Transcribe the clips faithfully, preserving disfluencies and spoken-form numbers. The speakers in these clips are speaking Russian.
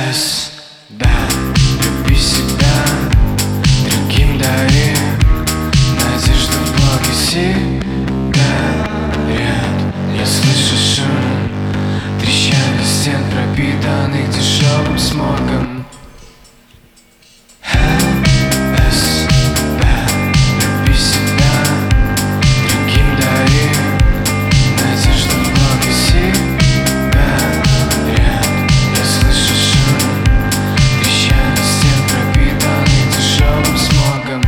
эс бэ. Люби себя, другим дари надежду в Боге сигарет. Я слышу шум трещали стен, пропитанных дешевым смогом. эс бэ. Люби себя, другим дари надежду в Боге сигарет. Я слышу шум трещали стен, пропитанных дешевым смогом.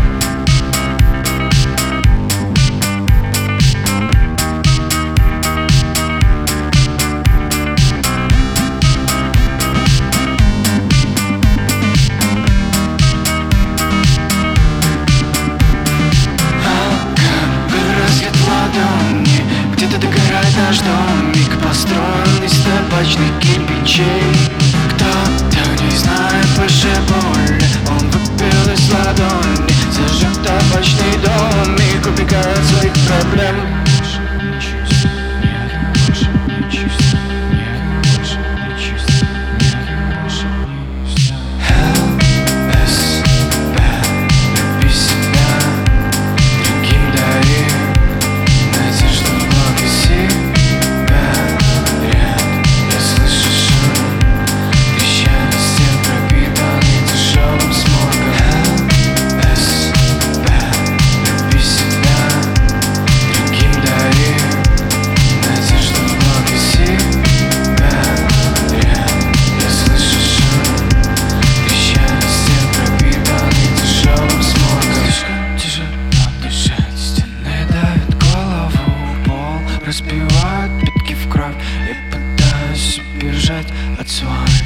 Где-то догорает наш домик, построен из табачных кирпичей. Кто-то, не знает больше боли, он выпил из ладони, зажег табачный домик, убегая от своих проблем. Разбивают пятки в кровь, я пытаюсь убежать от своих.